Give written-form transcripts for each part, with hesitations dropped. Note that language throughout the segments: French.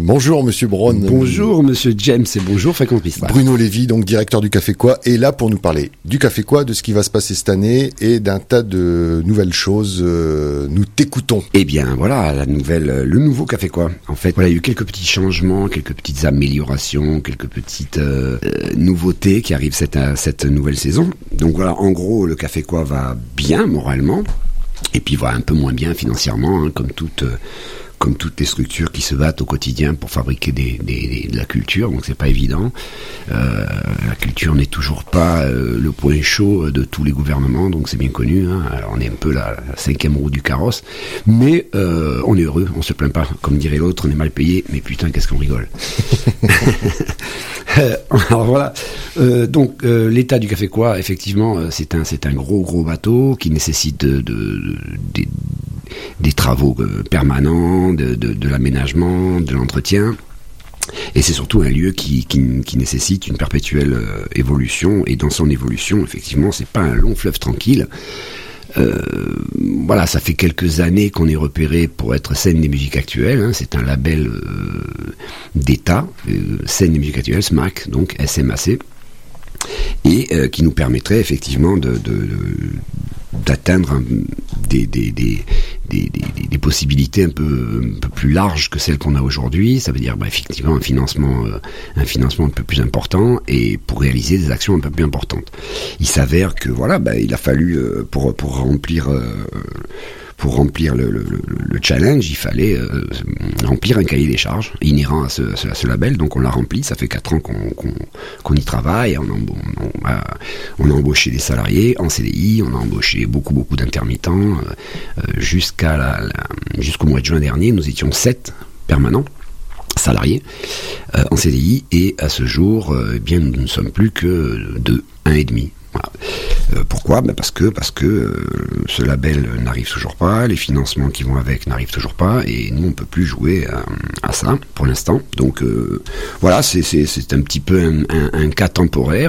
Bonjour Monsieur Braun. Bonjour Monsieur James et bonjour Fréquence Mistral. Bruno Lévy, donc directeur du Café Quoi, est là pour nous parler du Café Quoi, de ce qui va se passer cette année et d'un tas de nouvelles choses. Nous t'écoutons. Eh bien voilà, le nouveau Café Quoi. En fait, voilà, il y a eu quelques petits changements, quelques petites améliorations, quelques petites nouveautés qui arrivent cette nouvelle saison. Donc voilà, en gros, le Café Quoi va bien moralement. Et puis voilà, un peu moins bien financièrement, hein, comme toutes les structures qui se battent au quotidien pour fabriquer de la culture, donc c'est pas évident. La culture n'est toujours pas le point chaud de tous les gouvernements, donc c'est bien connu, hein. Alors on est un peu la cinquième roue du carrosse, mais on est heureux, on se plaint pas. Comme dirait l'autre, on est mal payé, mais putain qu'est-ce qu'on rigole. Alors voilà, donc l'état du Café Quoi, effectivement, c'est un gros bateau qui nécessite des travaux permanents, de l'aménagement, de l'entretien. Et c'est surtout un lieu qui nécessite une perpétuelle évolution. Et dans son évolution, effectivement, c'est pas un long fleuve tranquille. Voilà, ça fait quelques années qu'on est repéré pour être Scène des musiques actuelles, hein. C'est un label d'État, Scène des musiques actuelles, SMAC, donc SMAC, et qui nous permettrait effectivement d'atteindre des possibilités un peu plus larges que celles qu'on a aujourd'hui. Ça veut dire effectivement un financement un peu plus important et pour réaliser des actions un peu plus importantes. Il s'avère que voilà, il a fallu pour remplir le challenge, il fallait remplir un cahier des charges inhérent à ce label. Donc on l'a rempli, ça fait 4 ans qu'on y travaille. On a embauché des salariés en CDI, on a embauché beaucoup d'intermittents. Jusqu'au mois de juin dernier, nous étions 7 permanents salariés en CDI, et à ce jour, nous ne sommes plus que 2, 1,5. Voilà. Pourquoi ? Parce que ce label n'arrive toujours pas, les financements qui vont avec n'arrivent toujours pas, et nous on peut plus jouer à ça pour l'instant. Donc voilà, c'est un petit peu un cas temporaire,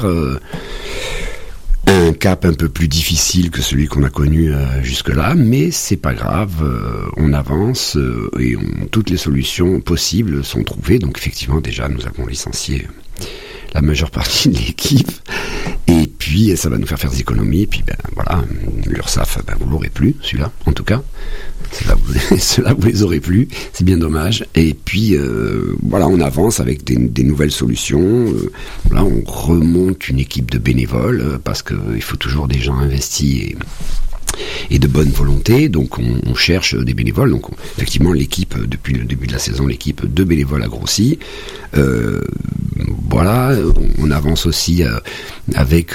un cap un peu plus difficile que celui qu'on a connu jusque-là, mais c'est pas grave, on avance et toutes les solutions possibles sont trouvées. Donc effectivement, déjà nous avons licencié la majeure partie de l'équipe, et puis ça va nous faire des économies, et puis voilà, l'URSSAF, vous l'aurez plus, celui-là, en tout cas, ceux-là vous les aurez plus, c'est bien dommage. Et puis voilà, on avance avec des nouvelles solutions. Là on remonte une équipe de bénévoles, parce qu'il faut toujours des gens investis et de bonne volonté, donc on cherche des bénévoles. Donc effectivement, l'équipe, depuis le début de la saison, l'équipe de bénévoles a grossi. Voilà, on avance aussi avec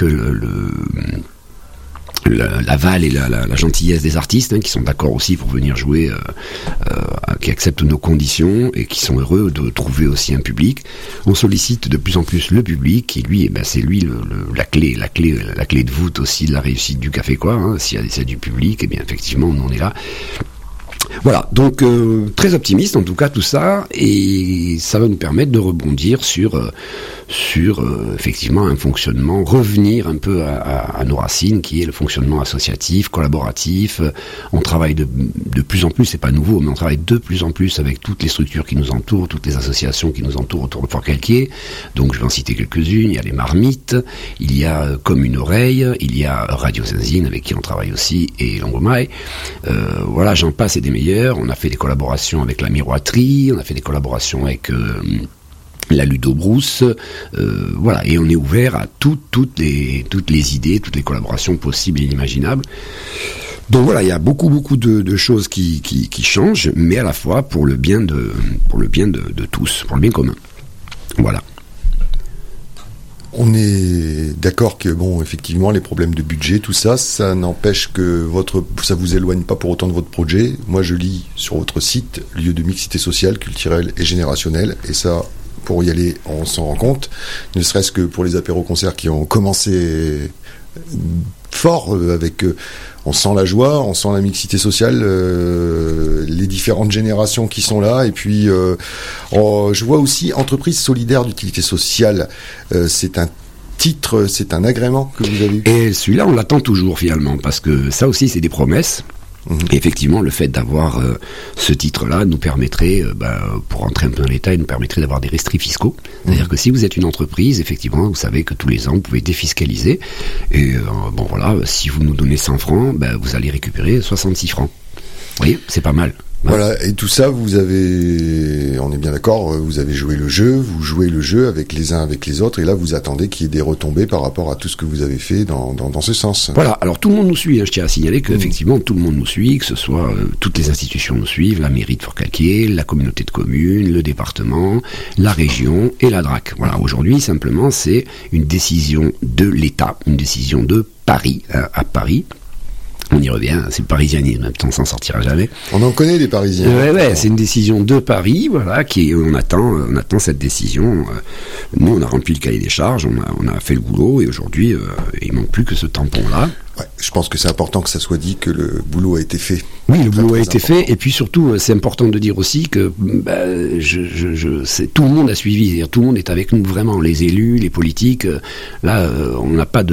l'aval et la gentillesse des artistes, hein, qui sont d'accord aussi pour venir jouer, qui acceptent nos conditions et qui sont heureux de trouver aussi un public. On sollicite de plus en plus le public, qui lui, c'est lui la clé de voûte aussi de la réussite du Café Quoi, hein. S'il y a du public, et bien effectivement on est là. Voilà, donc très optimiste en tout cas tout ça, et ça va nous permettre de rebondir sur effectivement un fonctionnement, revenir un peu à nos racines, qui est le fonctionnement associatif, collaboratif. On travaille de plus en plus, c'est pas nouveau, mais on travaille de plus en plus avec toutes les structures qui nous entourent, toutes les associations qui nous entourent autour de Fort-Calquier. Donc je vais en citer quelques-unes. Il y a les Marmites, il y a Comme une oreille, il y a Radio Zinzine avec qui on travaille aussi, et Longomaille. Voilà, j'en passe et des meilleurs. On a fait des collaborations avec la Miroiterie, on a fait des collaborations avec la Ludobrousse, voilà, et on est ouvert à toutes les idées, toutes les collaborations possibles et inimaginables. Donc voilà, il y a beaucoup de choses qui changent, mais à la fois pour le bien de tous, pour le bien commun. Voilà. On est d'accord que, effectivement, les problèmes de budget, tout ça, ça n'empêche que ça vous éloigne pas pour autant de votre projet. Moi, je lis sur votre site, lieu de mixité sociale, culturelle et générationnelle, et ça, pour y aller, on s'en rend compte, ne serait-ce que pour les apéros-concerts qui ont commencé fort, on sent la joie, on sent la mixité sociale, les différentes générations qui sont là, et puis je vois aussi entreprise solidaire d'utilité sociale. C'est un titre, c'est un agrément que vous avez eu. Et celui-là, on l'attend toujours finalement, parce que ça aussi, c'est des promesses. Et effectivement, le fait d'avoir ce titre-là nous permettrait, pour rentrer un peu dans l'État, il nous permettrait d'avoir des rescrits fiscaux. C'est-à-dire que si vous êtes une entreprise, effectivement, vous savez que tous les ans, vous pouvez défiscaliser. Et si vous nous donnez 100 francs, vous allez récupérer 66 francs. Vous voyez, c'est pas mal. Voilà, et tout ça, on est bien d'accord, vous avez joué le jeu, vous jouez le jeu avec les uns avec les autres, et là vous attendez qu'il y ait des retombées par rapport à tout ce que vous avez fait dans ce sens. Voilà, alors tout le monde nous suit, je tiens à signaler qu'effectivement tout le monde nous suit, que ce soit toutes les institutions nous suivent, la mairie de Forcalquier, la communauté de communes, le département, la région et la DRAC. Voilà, aujourd'hui simplement c'est une décision de l'État, une décision de Paris, à Paris. On y revient, c'est le parisianisme, même on s'en sortira jamais. On en connaît des Parisiens. Ouais, c'est une décision de Paris, voilà, on attend cette décision. Nous, on a rempli le cahier des charges, on a fait le boulot, et aujourd'hui, il manque plus que ce tampon-là. Ouais, je pense que c'est important que ça soit dit que le boulot a été fait. Oui, le boulot a été fait, et puis surtout, c'est important de dire aussi que tout le monde a suivi, c'est-à-dire tout le monde est avec nous vraiment, les élus, les politiques. Là, on n'a pas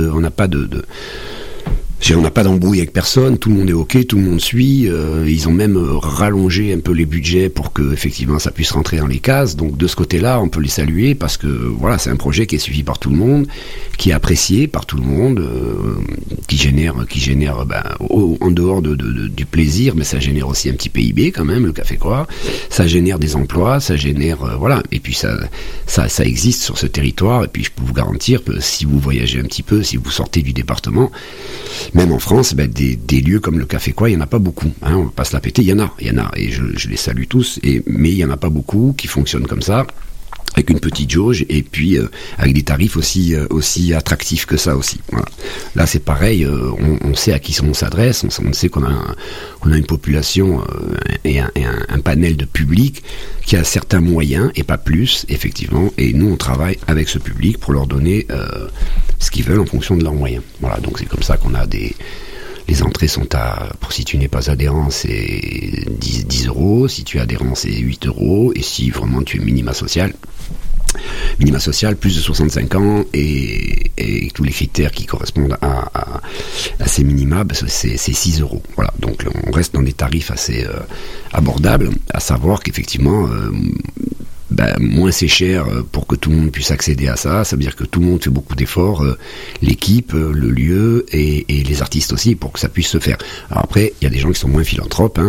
d'embrouille avec personne, tout le monde est ok, tout le monde suit, ils ont même rallongé un peu les budgets pour que effectivement ça puisse rentrer dans les cases, donc de ce côté-là on peut les saluer parce que voilà, c'est un projet qui est suivi par tout le monde, qui est apprécié par tout le monde, qui génère en dehors du plaisir, mais ça génère aussi un petit PIB quand même, le Café Quoi, ça génère des emplois, ça génère et puis ça existe sur ce territoire, et puis je peux vous garantir que si vous voyagez un petit peu, si vous sortez du département, même en France, des lieux comme le Café Quoi, il n'y en a pas beaucoup. On va pas se la péter, il y en a, et je les salue tous, mais il n'y en a pas beaucoup qui fonctionnent comme ça, avec une petite jauge, et puis avec des tarifs aussi attractifs que ça aussi. Voilà. Là, c'est pareil, on sait à qui on s'adresse, on sait qu'on a une population et un panel de public qui a certains moyens, et pas plus, effectivement, et nous, on travaille avec ce public pour leur donner ce qu'ils veulent en fonction de leurs moyens. Voilà, donc c'est comme ça qu'on a les entrées sont pour si tu n'es pas adhérent, c'est 10 €, si tu es adhérent, c'est 8 €, et si vraiment tu es minima social, plus de 65 ans, et tous les critères qui correspondent à ces minima, c'est 6 €. Voilà, donc on reste dans des tarifs assez abordables, à savoir qu'effectivement, moins c'est cher pour que tout le monde puisse accéder à ça. Ça veut dire que tout le monde fait beaucoup d'efforts, l'équipe, le lieu et les artistes aussi, pour que ça puisse se faire. Alors après, il y a des gens qui sont moins philanthropes,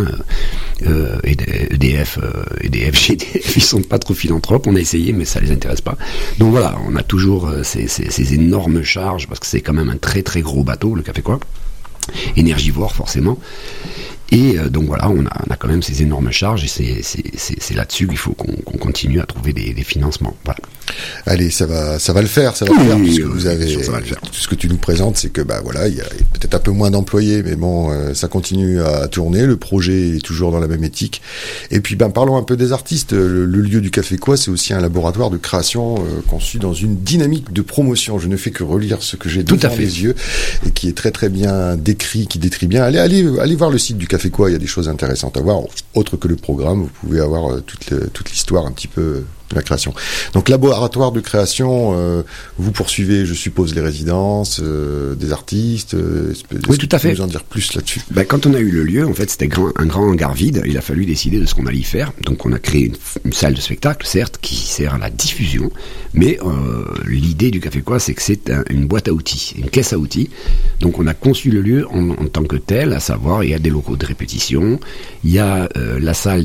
EDF, GDF, ils sont pas trop philanthropes, on a essayé mais ça les intéresse pas. Donc voilà, on a toujours ces énormes charges, parce que c'est quand même un très très gros bateau, le Café Quoi, énergivore forcément. Et donc voilà, on a quand même ces énormes charges, et c'est là-dessus qu'il faut qu'on continue à trouver des financements. Voilà. Allez, ça va le faire, puisque vous avez tout ce que tu nous présentes, c'est que il y a peut-être un peu moins d'employés, mais bon, ça continue à tourner, le projet est toujours dans la même éthique. Et puis parlons un peu des artistes. Le lieu du Café Quoi, c'est aussi un laboratoire de création conçu dans une dynamique de promotion. Je ne fais que relire ce que j'ai devant les yeux, et qui est très très bien décrit, qui décrit bien. Allez voir le site du Café Quoi, il y a des choses intéressantes à voir, autre que le programme, vous pouvez avoir toute l'histoire un petit peu de la création. Donc laboratoire de création, vous poursuivez, je suppose, les résidences des artistes. Oui, tout à fait. Vous en dire plus là-dessus? Quand on a eu le lieu, en fait, c'était un grand hangar vide. Il a fallu décider de ce qu'on allait y faire. Donc on a créé une salle de spectacle, certes, qui sert à la diffusion, mais l'idée du Café Quoi, c'est que c'est une boîte à outils, une caisse à outils. Donc on a conçu le lieu en tant que tel, à savoir, il y a des locaux de répétition, il y a la salle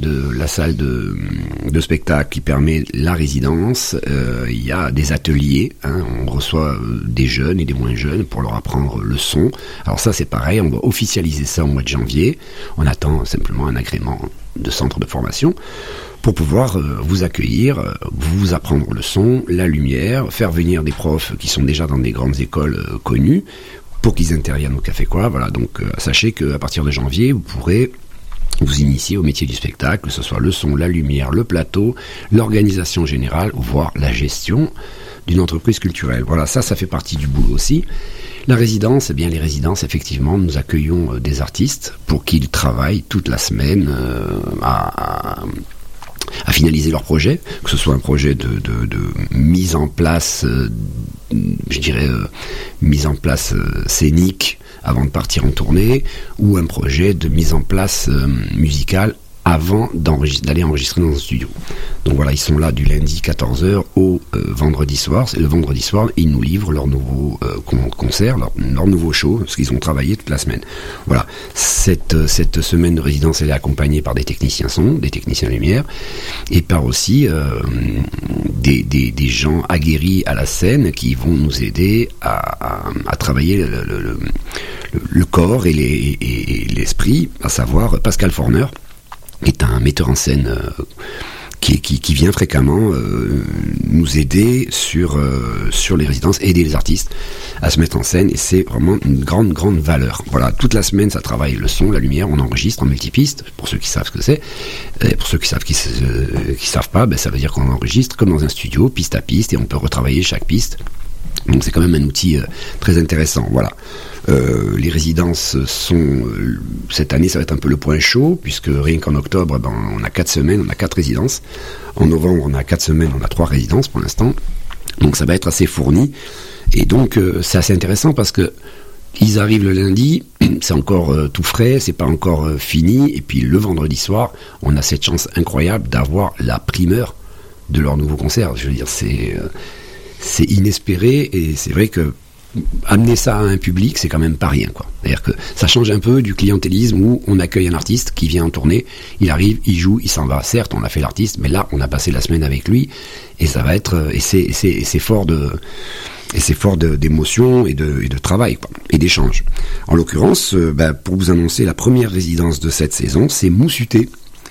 de spectacle qui permet la résidence, il y a des ateliers, on reçoit des jeunes et des moins jeunes pour leur apprendre le son. Alors ça, c'est pareil, on va officialiser ça au mois de janvier. On attend simplement un agrément de centre de formation pour pouvoir vous accueillir, vous apprendre le son, la lumière, faire venir des profs qui sont déjà dans des grandes écoles connues pour qu'ils interviennent au Café Quoi. Voilà, donc sachez qu'à partir de janvier, vous pourrez vous initier au métier du spectacle, que ce soit le son, la lumière, le plateau, l'organisation générale, voire la gestion d'une entreprise culturelle. Voilà, ça fait partie du boulot aussi. La résidence, les résidences, effectivement, nous accueillons des artistes pour qu'ils travaillent toute la semaine à à finaliser leur projet, que ce soit un projet de mise en place, mise en place scénique avant de partir en tournée, ou un projet de mise en place musicale avant d'aller enregistrer dans un studio. Donc voilà, ils sont là du lundi 14h au vendredi soir. Et le vendredi soir, ils nous livrent leur nouveau concert, leur nouveau show, parce qu'ils ont travaillé toute la semaine. Voilà, cette semaine de résidence, elle est accompagnée par des techniciens son, des techniciens lumière, et par aussi des gens aguerris à la scène qui vont nous aider à travailler le corps et l'esprit, à savoir Pascal Forner, qui est un metteur en scène qui vient fréquemment nous aider sur les résidences, aider les artistes à se mettre en scène, et c'est vraiment une grande valeur. Voilà, toute la semaine ça travaille le son, la lumière, on enregistre en multipiste, pour ceux qui savent ce que c'est, et pour ceux qui savent pas, ça veut dire qu'on enregistre comme dans un studio, piste à piste, et on peut retravailler chaque piste. Donc c'est quand même un outil très intéressant. Voilà. Les résidences sont cette année, ça va être un peu le point chaud, puisque rien qu'en octobre, on a 4 semaines, on a 4 résidences. En novembre, on a 4 semaines, on a 3 résidences pour l'instant. Donc ça va être assez fourni. Et donc c'est assez intéressant parce que ils arrivent le lundi, c'est encore tout frais, c'est pas encore fini. Et puis le vendredi soir, on a cette chance incroyable d'avoir la primeur de leur nouveau concert. Je veux dire, c'est inespéré, et c'est vrai que amener ça à un public, c'est quand même pas rien, quoi. C'est-à-dire que ça change un peu du clientélisme où on accueille un artiste qui vient en tournée, il arrive, il joue, il s'en va. Certes, on a fait l'artiste, mais là, on a passé la semaine avec lui, et ça va être, et c'est fort d'émotion et de travail, quoi, et d'échange. En l'occurrence, pour vous annoncer la première résidence de cette saison, c'est Moussuté,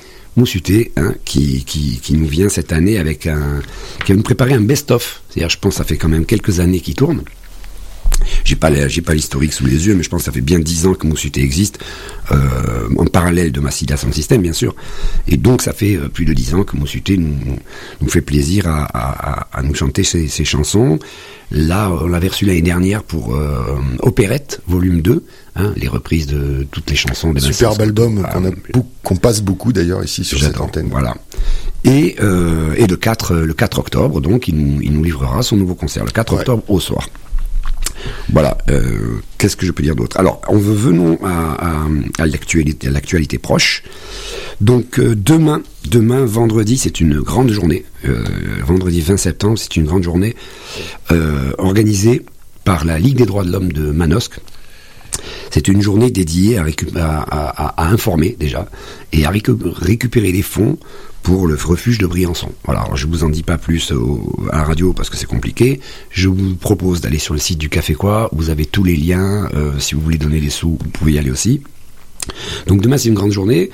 qui nous vient cette année qui va nous préparer un best-of. C'est-à-dire, je pense que ça fait quand même quelques années qu'il tourne. J'ai pas l'historique sous les yeux, mais je pense que ça fait bien 10 ans que Moussuté existe, en parallèle de Massilia Sound System, bien sûr. Et donc, ça fait plus de 10 ans que Moussuté nous fait plaisir à nous chanter ses chansons. Là, on l'avait reçu l'année dernière pour Opérette, volume 2, les reprises de toutes les chansons des superbe album qu'on passe beaucoup d'ailleurs ici sur cette antenne. Voilà. Et le 4 octobre, donc, il nous livrera son nouveau concert, le 4 octobre au soir. Voilà, qu'est-ce que je peux dire d'autre? Alors, venons à l'actualité proche. Donc, demain, vendredi, c'est une grande journée. Vendredi 20 septembre, c'est une grande journée organisée par la Ligue des droits de l'homme de Manosque. C'est une journée dédiée à informer déjà et à récupérer les fonds pour le refuge de Briançon. Voilà, alors je vous en dis pas plus à la radio parce que c'est compliqué. Je vous propose d'aller sur le site du Café Quoi. Vous avez tous les liens. Si vous voulez donner des sous, vous pouvez y aller aussi. Donc demain, c'est une grande journée.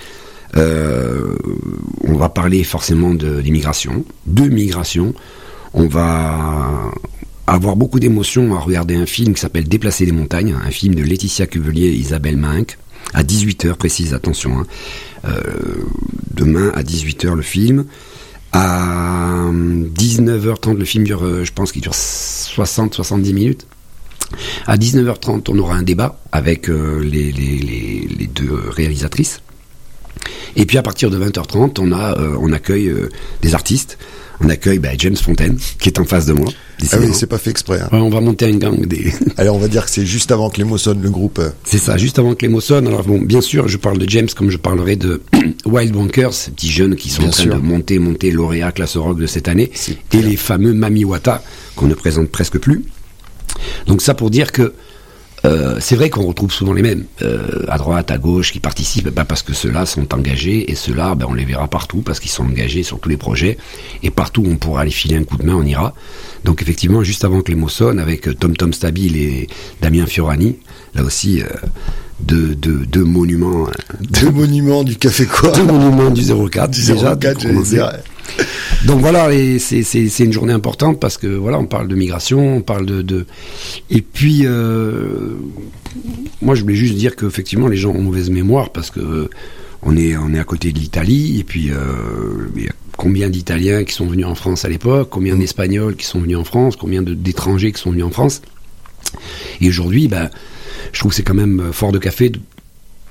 On va parler forcément de migration. On va avoir beaucoup d'émotions à regarder un film qui s'appelle Déplacer les montagnes, un film de Laetitia Cuvelier et Isabelle Mainck, à 18h, précise, attention. Demain, à 18h, le film. À 19h30, le film dure, je pense qu'il dure 60-70 minutes. À 19h30, on aura un débat avec les deux réalisatrices. Et puis à partir de 20h30, on accueille des artistes. On accueille James Fontaine, qui est en face de moi. Ah oui, c'est pas fait exprès. Ouais, on va monter un gang Alors on va dire que c'est juste avant que les mots sonnent, le groupe. C'est ça, juste avant que les mots sonnent. Alors bon, bien sûr, je parle de James comme je parlerai de Wild Bonkers, ces petits jeunes qui sont en train de monter lauréat classe rock de cette année, et les fameux Mami Wata, qu'on ne présente presque plus. Donc ça pour dire que c'est vrai qu'on retrouve souvent les mêmes, à droite, à gauche, qui participent, parce que ceux-là sont engagés, et ceux-là, on les verra partout, parce qu'ils sont engagés sur tous les projets, et partout où on pourra aller filer un coup de main, on ira. Donc effectivement, juste avant que les mots sonnent, avec Tom Stabile et Damien Fiorani, là aussi, deux monuments. Deux monuments du Café Quoi. Deux monuments du 04. Du 04, j'allais dire. Donc voilà, c'est une journée importante parce que voilà, on parle de migration, on parle de... Et puis, moi je voulais juste dire qu'effectivement les gens ont mauvaise mémoire parce que on est à côté de l'Italie, et puis il y a combien d'Italiens qui sont venus en France à l'époque, combien d'Espagnols qui sont venus en France, combien d'étrangers qui sont venus en France. Et aujourd'hui, je trouve que c'est quand même fort de café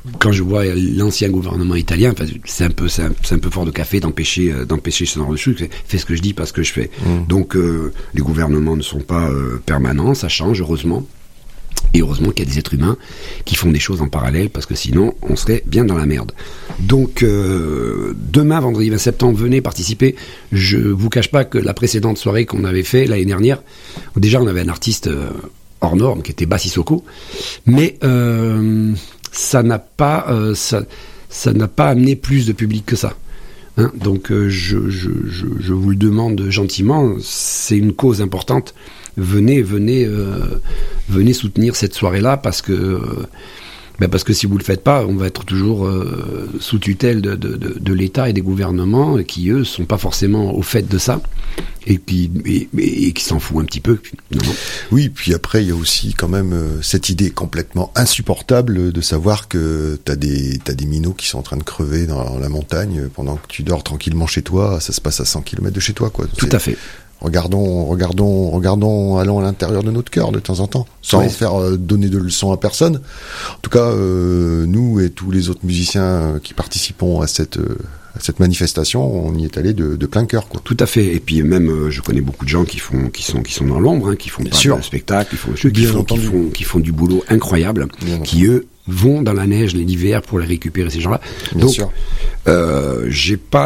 quand je vois l'ancien gouvernement italien, c'est un peu fort de café d'empêcher ce genre de choses. Fais ce que je dis, pas ce que je fais. Donc les gouvernements ne sont pas permanents, ça change heureusement. Et heureusement qu'il y a des êtres humains qui font des choses en parallèle, parce que sinon on serait bien dans la merde. Donc demain, vendredi 20 septembre, venez participer. Je vous cache pas que la précédente soirée qu'on avait fait l'année dernière, déjà on avait un artiste hors norme qui était Bassissoko, mais ça n'a pas amené plus de public que ça. Hein, donc je vous le demande gentiment, c'est une cause importante. Venez soutenir cette soirée-là, parce que si vous le faites pas, on va être toujours sous tutelle de l'État et des gouvernements qui, eux, sont pas forcément au fait de ça et qui s'en foutent un petit peu. Non. Oui, puis après, il y a aussi quand même cette idée complètement insupportable de savoir que t'as des minots qui sont en train de crever dans la montagne pendant que tu dors tranquillement chez toi. Ça se passe à 100 km de chez toi, quoi. Tout à fait. Regardons, allons à l'intérieur de notre cœur de temps en temps, sans faire donner de leçons à personne. En tout cas, nous et tous les autres musiciens qui participons à cette manifestation, on y est allé de plein cœur, quoi. Tout à fait. Et puis même, je connais beaucoup de gens qui sont dans l'ombre, hein, qui font pas de spectacle, qui font du boulot incroyable, qui eux vont dans la neige l'hiver pour les récupérer, ces gens-là. Bien sûr. J'ai pas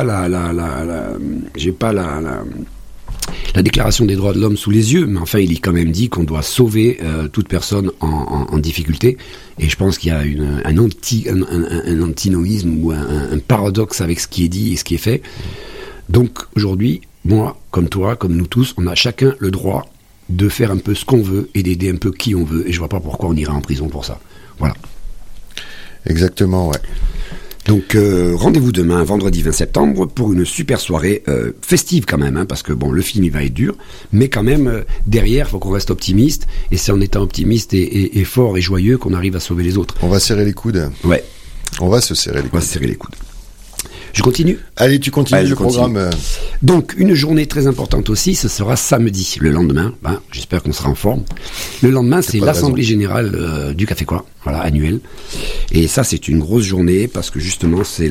la déclaration des droits de l'homme sous les yeux, mais enfin il est quand même dit qu'on doit sauver toute personne en difficulté, et je pense qu'il y a un antinoïsme ou un paradoxe avec ce qui est dit et ce qui est fait. Donc aujourd'hui, moi, comme toi, comme nous tous, on a chacun le droit de faire un peu ce qu'on veut et d'aider un peu qui on veut, et je vois pas pourquoi on irait en prison pour ça. Voilà. Exactement, ouais. Donc rendez-vous demain, vendredi 20 septembre, pour une super soirée festive quand même, hein, parce que bon, le film il va être dur, mais quand même derrière, faut qu'on reste optimiste, et c'est en étant optimiste et fort et joyeux qu'on arrive à sauver les autres. On va serrer les coudes. Ouais. On va se serrer les coudes. On va se serrer les coudes. Je continue ? Allez, tu continues le programme. Donc, une journée très importante aussi, ce sera samedi, le lendemain. J'espère qu'on sera en forme. Le lendemain, c'est l'Assemblée Générale du Café Quoi, voilà, annuelle. Et ça, c'est une grosse journée, parce que justement, c'est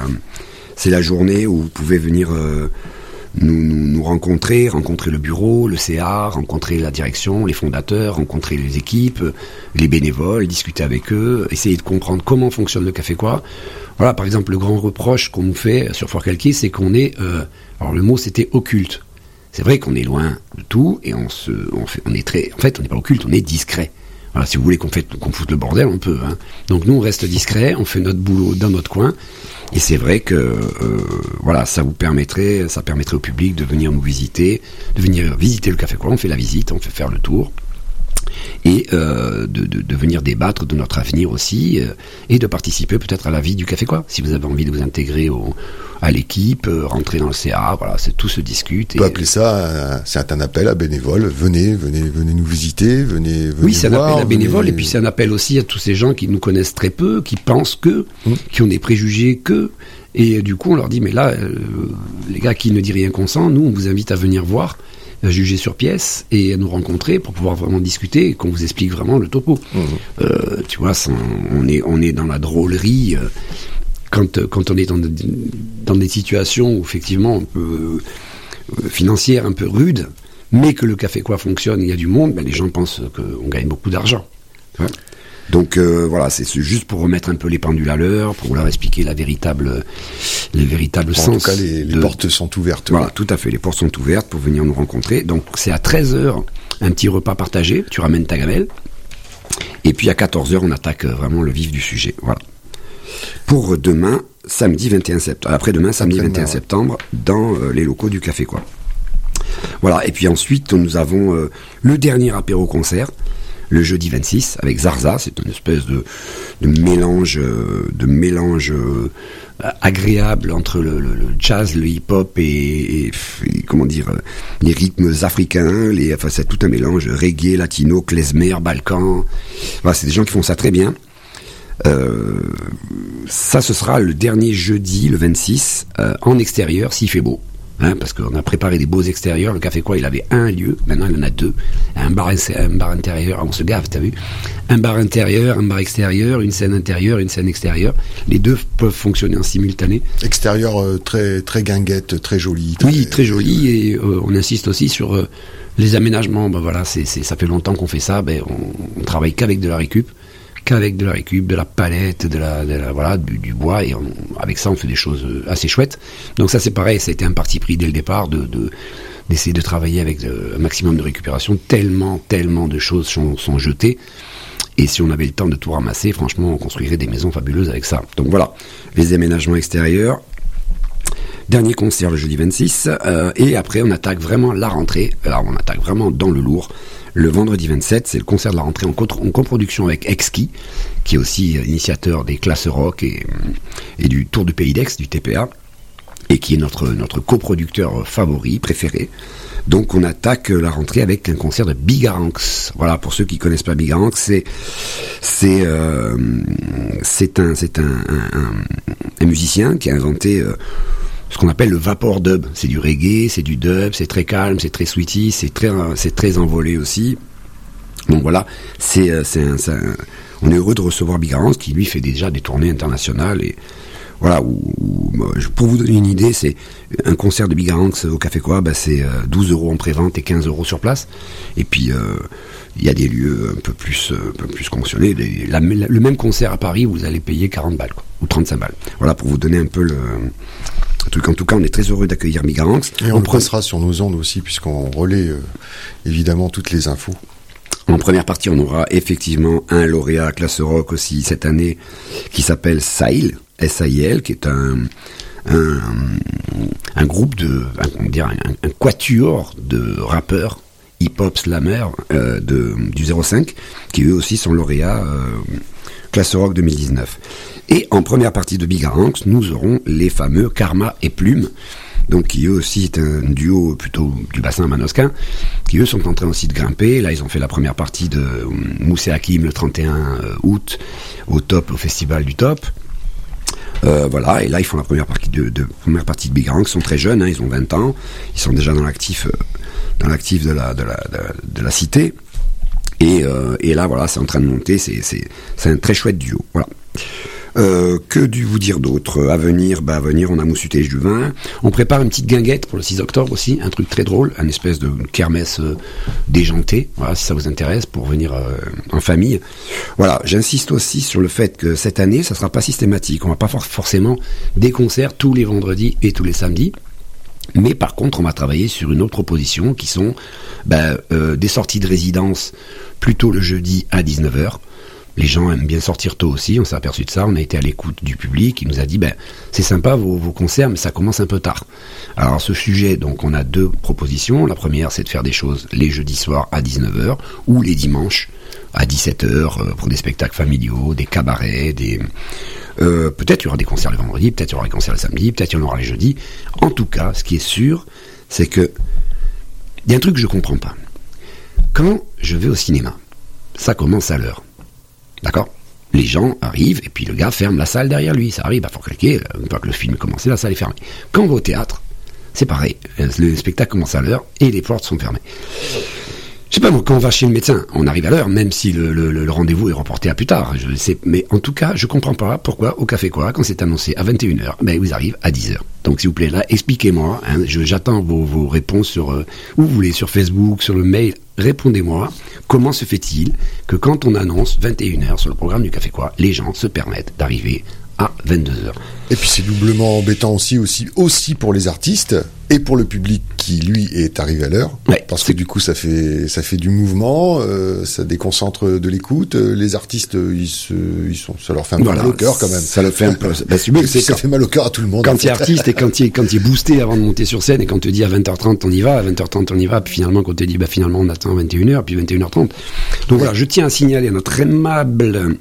la journée où vous pouvez venir nous rencontrer le bureau, le CA, rencontrer la direction, les fondateurs, rencontrer les équipes, les bénévoles, discuter avec eux, essayer de comprendre comment fonctionne le Café Quoi. Voilà, par exemple, le grand reproche qu'on nous fait sur Forcalquier, c'est qu'on est, alors le mot c'était occulte. C'est vrai qu'on est loin de tout, et on n'est pas occulte, on est discret. Voilà, si vous voulez qu'on foute le bordel, on peut, hein. Donc nous, on reste discret, on fait notre boulot dans notre coin, et c'est vrai que, voilà, ça permettrait au public de venir nous visiter, de venir visiter le Café Quoi. On fait la visite, on fait faire le tour, et de venir débattre de notre avenir aussi, et de participer peut-être à la vie du Café Quoi. Si vous avez envie de vous intégrer à l'équipe, rentrer dans le CA, voilà, tout se discute. On peut appeler ça, c'est un appel à bénévoles. Venez nous visiter, venez oui, c'est voir, un appel à bénévoles, et puis c'est un appel aussi à tous ces gens qui nous connaissent très peu, qui pensent qui ont des préjugés et du coup on leur dit, mais là, les gars qui ne disent rien consent, nous on vous invite à venir voir, juger sur pièce et à nous rencontrer pour pouvoir vraiment discuter et qu'on vous explique vraiment le topo. Tu vois, on est dans la drôlerie quand on est dans des situations où effectivement un peu financières, un peu rudes, mais que le Café Quoi fonctionne, il y a du monde, les gens pensent qu'on gagne beaucoup d'argent. Ouais. Donc voilà, c'est juste pour remettre un peu les pendules à l'heure, pour leur expliquer les véritables sens. En tout cas, les portes sont ouvertes. Voilà, tout à fait, les portes sont ouvertes pour venir nous rencontrer. Donc c'est à 13h, un petit repas partagé, tu ramènes ta gamelle, et puis à 14h, on attaque vraiment le vif du sujet. Voilà. Pour demain, samedi 21 septembre, après-demain, samedi 21 septembre, dans les locaux du Café Quoi. Voilà, et puis ensuite, nous avons le dernier apéro-concert, le jeudi 26, avec Zarza. C'est une espèce de mélange agréable entre le jazz, le hip-hop et comment dire, les rythmes africains, c'est tout un mélange, reggae, latino, klezmer, balkan. Voilà, c'est des gens qui font ça très bien. Ça, ce sera le dernier jeudi, le 26, en extérieur, s'il fait beau. parce qu'on a préparé des beaux extérieurs. Le Café Quoi, il avait un lieu, maintenant il en a deux. Un bar intérieur, on se gave, t'as vu? Un bar intérieur, un bar extérieur, une scène intérieure, une scène extérieure. Les deux peuvent fonctionner en simultané. Extérieur très, très guinguette, très joli. Oui, très joli, et on insiste aussi sur les aménagements. Voilà, ça fait longtemps qu'on fait ça, on travaille qu'avec de la récup, de la palette, voilà, du bois, et avec ça on fait des choses assez chouettes. Donc ça c'est pareil, ça a été un parti pris dès le départ d'essayer de travailler avec un maximum de récupération. Tellement de choses sont jetées, et si on avait le temps de tout ramasser, franchement on construirait des maisons fabuleuses avec ça. Donc voilà, les aménagements extérieurs. Dernier concert le jeudi 26, et après on attaque vraiment la rentrée. Alors on attaque vraiment dans le lourd. Le vendredi 27, c'est le concert de la rentrée en coproduction avec Exki, qui est aussi initiateur des classes rock et du Tour du Pays d'Aix, du TPA, et qui est notre coproducteur favori, préféré. Donc on attaque la rentrée avec un concert de Bigaranx. Voilà, pour ceux qui connaissent pas Bigaranx, c'est un musicien qui a inventé ce qu'on appelle le vapor dub. C'est du reggae, c'est du dub, c'est très calme, c'est très sweetie, c'est très envolé aussi. Donc voilà, on est heureux de recevoir Bigaranx, qui lui fait déjà des tournées internationales, et voilà, pour vous donner une idée, c'est un concert de Bigaranx au Café Quoi, c'est 12 € en pré-vente et 15 € sur place. Et puis il y a des lieux un peu plus conventionnés. Le même concert à Paris, vous allez payer 40 balles, quoi, ou 35 balles. Voilà, pour vous donner un peu le truc. En tout cas, on est très heureux d'accueillir Bigaranx. Et on le passera sur nos ondes aussi, puisqu'on relaie évidemment toutes les infos. En première partie, on aura effectivement un lauréat à classe rock aussi cette année, qui s'appelle SAIL, qui est un groupe un quatuor de rappeurs hip-hop slammer du 05, qui eux aussi sont lauréats classe rock 2019. Et en première partie de Bigaranx, nous aurons les fameux Karma et Plume, donc qui eux aussi est un duo plutôt du bassin manosquin, qui eux sont en train aussi de grimper. Là ils ont fait la première partie de Moussé Hakim le 31 août au festival du Top. Voilà, et là ils font la première partie de Bigaranx. Ils sont très jeunes, ils ont 20 ans, ils sont déjà dans l'actif de la cité, et là voilà, c'est en train de monter, c'est un très chouette duo. Voilà. Que vous dire d'autre à venir? À venir, on a Moussuté du vin. On prépare une petite guinguette pour le 6 octobre aussi, un truc très drôle, un espèce de kermesse déjantée. Voilà, si ça vous intéresse, pour venir en famille. Voilà, j'insiste aussi sur le fait que cette année, ça sera pas systématique. On va pas forcément des concerts tous les vendredis et tous les samedis. Mais par contre, on va travailler sur une autre proposition qui sont des sorties de résidence plutôt le jeudi à 19h. Les gens aiment bien sortir tôt aussi, on s'est aperçu de ça, on a été à l'écoute du public, il nous a dit c'est sympa vos concerts, mais ça commence un peu tard. Alors à ce sujet, donc on a deux propositions. La première, c'est de faire des choses les jeudis soirs à 19h ou les dimanches à 17h pour des spectacles familiaux, des cabarets, peut-être il y aura des concerts le vendredi, peut-être il y aura des concerts le samedi, peut-être il y en aura les jeudis. En tout cas, ce qui est sûr, c'est que il y a un truc que je comprends pas. Quand je vais au cinéma, ça commence à l'heure. D'accord? Les gens arrivent, et puis le gars ferme la salle derrière lui. Ça arrive, il faut cliquer, une fois que le film est commencé, la salle est fermée. Quand on va au théâtre, c'est pareil. Le spectacle commence à l'heure, et les portes sont fermées. Je sais pas, moi, quand on va chez le médecin, on arrive à l'heure, même si le rendez-vous est reporté à plus tard. Mais en tout cas, je comprends pas pourquoi, au Café Quoi, quand c'est annoncé à 21h, ils arrivent à 10h. Donc, s'il vous plaît, là, expliquez-moi, j'attends vos réponses sur, où vous voulez, sur Facebook, sur le mail. Répondez-moi, comment se fait-il que quand on annonce 21h sur le programme du Café Quoi, les gens se permettent d'arriver à 22h. Et puis c'est doublement embêtant aussi pour les artistes et pour le public qui lui est arrivé à l'heure, parce que du coup ça fait du mouvement, ça déconcentre de l'écoute. Les artistes ça leur fait un peu mal au cœur quand même. Ça leur fait un peu. Ça fait mal au cœur à tout le monde. Quand tu es artiste et quand tu es boosté avant de monter sur scène, et quand on te dit à 20h30 on y va, à 20h30 on y va, puis finalement quand on te dit finalement on attend 21h, puis 21h30. Donc voilà, je tiens à signaler à notre aimable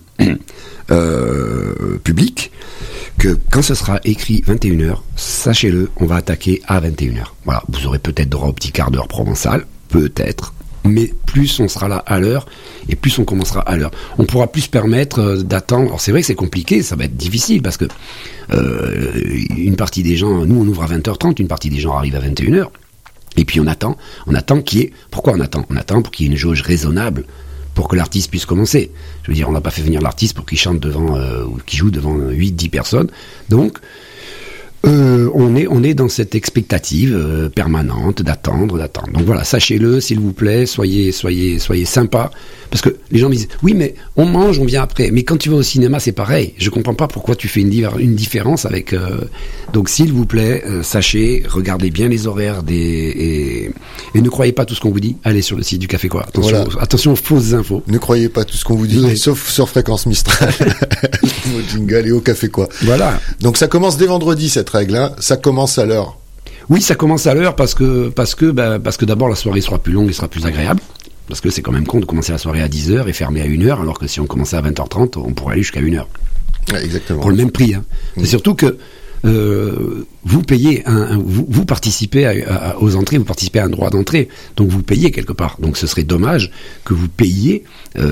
public que quand ce sera écrit 21h, sachez-le, on va attaquer à 21h. Voilà, vous aurez peut-être droit au petit quart d'heure provençal, peut-être, mais plus on sera là à l'heure, et plus on commencera à l'heure. On pourra plus se permettre d'attendre. Alors c'est vrai que c'est compliqué, ça va être difficile, parce que une partie des gens, nous on ouvre à 20h30, une partie des gens arrive à 21h, et puis on attend qu'il y ait... Pourquoi on attend ? On attend pour qu'il y ait une jauge raisonnable, pour que l'artiste puisse commencer. Je veux dire, on n'a pas fait venir l'artiste pour qu'il chante devant, ou qu'il joue devant 8-10 personnes. Donc, on est dans cette expectative permanente d'attendre. Donc voilà, sachez-le, s'il vous plaît, soyez sympa, parce que les gens me disent oui, mais on mange, on vient après. Mais quand tu vas au cinéma, c'est pareil. Je comprends pas pourquoi tu fais une différence avec. Donc s'il vous plaît, sachez, regardez bien les horaires et ne croyez pas tout ce qu'on vous dit. Allez sur le site du Café Quoi. Attention aux fausses infos. Ne croyez pas tout ce qu'on vous dit, oui. Sauf sur Fréquence Mistral. Au jingle et au Café Quoi. Voilà. Donc ça commence dès vendredi, cette règle, hein. Ça commence à l'heure. Oui, ça commence à l'heure parce que d'abord la soirée sera plus longue et sera plus agréable. Parce que c'est quand même con de commencer la soirée à 10h et fermer à 1h, alors que si on commençait à 20h30, on pourrait aller jusqu'à 1h. Ouais, exactement. Pour le même prix, hein. C'est surtout que vous payez vous participez aux entrées, vous participez à un droit d'entrée, donc vous payez quelque part. Donc ce serait dommage que vous payiez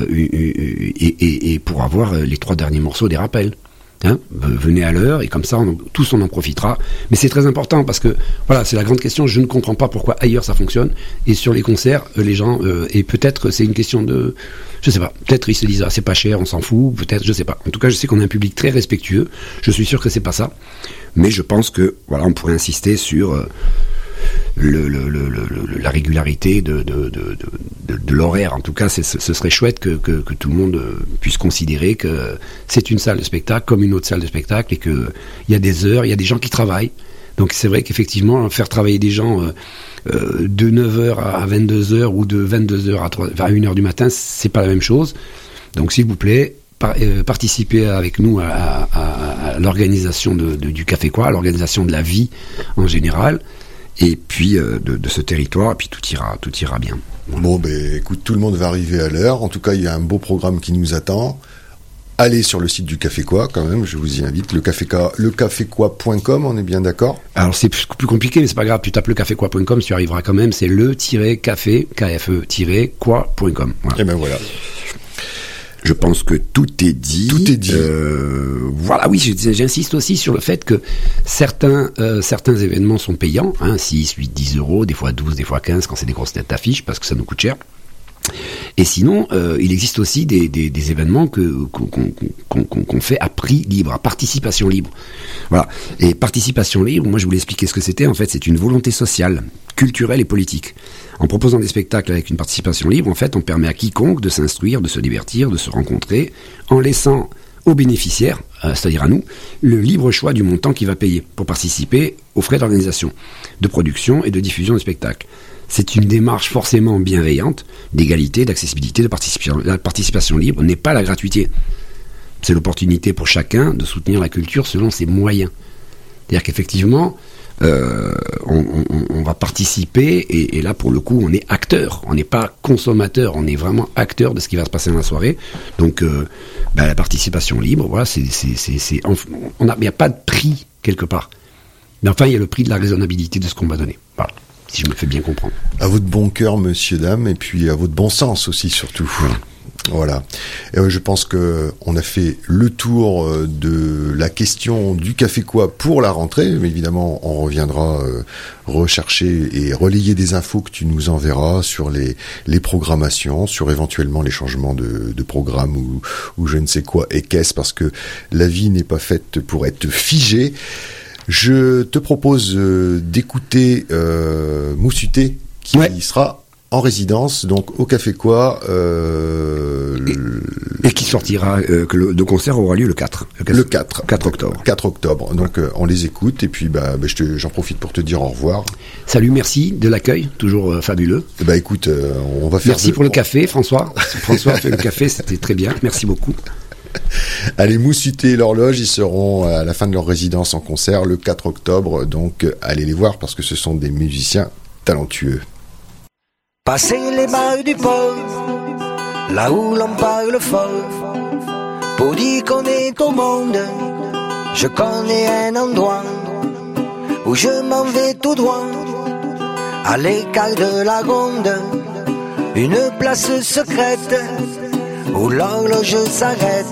et pour avoir les 3 derniers morceaux des rappels. Hein, venez à l'heure et comme ça tous on en profitera. Mais c'est très important parce que voilà, c'est la grande question. Je ne comprends pas pourquoi ailleurs ça fonctionne et sur les concerts les gens et peut-être c'est une question de, je sais pas, peut-être ils se disent c'est pas cher, on s'en fout, peut-être, je sais pas. En tout cas je sais qu'on a un public très respectueux. Je suis sûr que c'est pas ça, mais je pense que voilà, on pourrait insister sur la régularité de l'horaire. En tout cas, ce serait chouette que tout le monde puisse considérer que c'est une salle de spectacle comme une autre salle de spectacle et qu'il y a des heures, il y a des gens qui travaillent. Donc c'est vrai qu'effectivement, faire travailler des gens de 9h à 22h ou de 22h à 1h du matin, c'est pas la même chose. Donc s'il vous plaît, participez avec nous à l'organisation du Café Quoi, à l'organisation de la vie en général. Et puis de ce territoire, et puis tout ira bien. Bon, écoute, tout le monde va arriver à l'heure. En tout cas, il y a un beau programme qui nous attend. Allez sur le site du Café Quoi, quand même, je vous y invite. lecaféquoi.com, on est bien d'accord ? Alors, c'est plus compliqué, mais c'est pas grave. Tu tapes lecaféquoi.com, tu arriveras quand même. C'est le-café, KFE-quoi.com. Voilà. Et ben voilà. Je pense que tout est dit. Tout est dit. Voilà, oui, j'insiste aussi sur le fait que certains événements sont payants, 6, 8, 10 euros, des fois 12, des fois 15, quand c'est des grosses têtes d'affiche, parce que ça nous coûte cher. Et sinon, il existe aussi des événements qu'on fait à prix libre, à participation libre. Voilà. Et participation libre, moi je voulais expliquer ce que c'était. En fait, c'est une volonté sociale, culturelle et politique. En proposant des spectacles avec une participation libre, en fait, on permet à quiconque de s'instruire, de se divertir, de se rencontrer, en laissant aux bénéficiaires, c'est-à-dire à nous, le libre choix du montant qu'il va payer pour participer aux frais d'organisation, de production et de diffusion du spectacle. C'est une démarche forcément bienveillante, d'égalité, d'accessibilité, de participation. La participation libre n'est pas la gratuité. C'est l'opportunité pour chacun de soutenir la culture selon ses moyens. C'est-à-dire qu'effectivement, on va participer et là pour le coup on est acteur, on n'est pas consommateur, on est vraiment acteur de ce qui va se passer dans la soirée. Donc la participation libre, voilà, il n'y a pas de prix quelque part, mais enfin il y a le prix de la raisonnabilité de ce qu'on va donner. Voilà, si je me fais bien comprendre. À votre bon cœur, monsieur, dame, et puis à votre bon sens aussi surtout. Voilà. Et je pense que on a fait le tour de la question du Café Quoi pour la rentrée. Mais évidemment, on reviendra rechercher et relayer des infos que tu nous enverras sur les programmations, sur éventuellement les changements de programme ou je ne sais quoi et qu'est-ce, parce que la vie n'est pas faite pour être figée. Je te propose d'écouter Moussuté qui sera en résidence, donc au Café Quoi. Et qui sortira, que le concert aura lieu le 4 octobre. 4 octobre. Donc on les écoute et puis j'en profite pour te dire au revoir. Salut, merci de l'accueil, toujours fabuleux. Écoute, on va faire... Merci pour le café, François. François a fait le café, c'était très bien, merci beaucoup. Allez, Moussuté et l'Horloge, ils seront à la fin de leur résidence en concert le 4 octobre, donc allez les voir parce que ce sont des musiciens talentueux. Passer les mailles du port, là où l'on parle fort, pour dire qu'on est au monde, je connais un endroit où je m'en vais tout droit, à l'écart de la ronde, une place secrète où l'horloge s'arrête.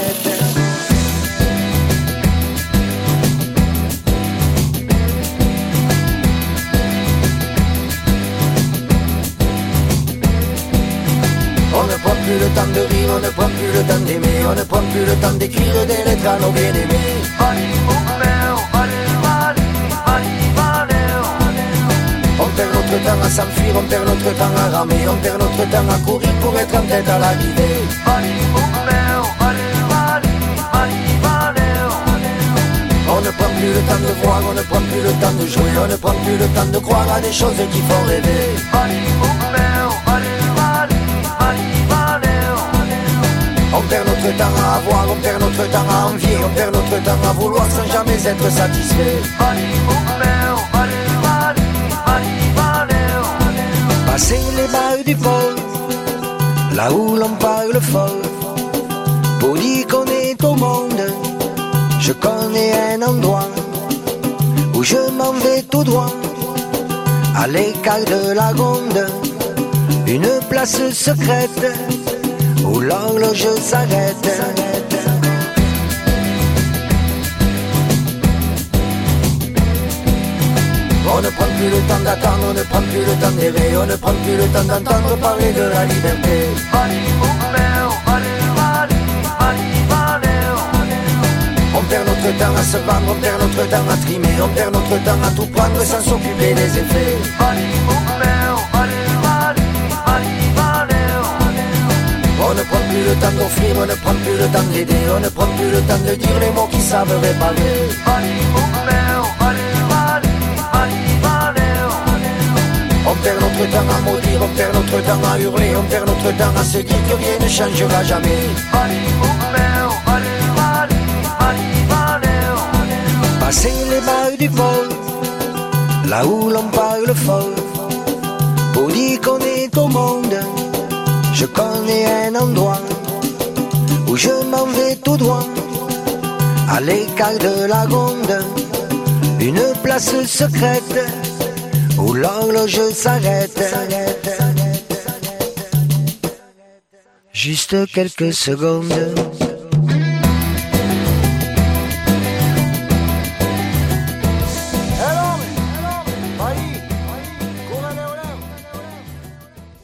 On ne prend plus le temps de rire, on ne prend plus le temps d'aimer, on ne prend plus le temps d'écrire des lettres à nos bien-aimés. On perd notre temps à s'enfuir, on perd notre temps à ramer, on perd notre temps à courir pour être en tête à l'arrivée. On ne prend plus le temps de voir, on ne prend plus le temps de jouer, on ne prend plus le temps de croire à des choses qui font rêver. On perd notre temps à avoir, on perd notre temps à envier, on perd notre temps à vouloir sans jamais être satisfait. Passer les barres du pôle, là où l'on parle fort, pour dire qu'on est au monde, je connais un endroit où je m'en vais tout droit, à l'écart de la ronde, une place secrète, où l'horloge s'arrête. On ne prend plus le temps d'attendre, on ne prend plus le temps d'errer, on ne prend plus le temps d'entendre parler de la liberté. On perd notre temps à se vendre, on perd notre temps à trimer, on perd notre temps à tout prendre sans s'occuper des effets. On ne prend plus le temps d'offrir, on ne prend plus le temps d'aider, on ne prend plus le temps de dire les mots qui savent réparer. On perd notre temps à maudire, on perd notre temps à hurler, on perd notre temps à se dire que rien ne changera jamais. Passer les barres du pôle, là où l'on parle fort, pour dire qu'on est au monde, je connais un endroit où je m'en vais tout droit, à l'écart de la ronde, une place secrète, où l'horloge s'arrête. Juste quelques secondes.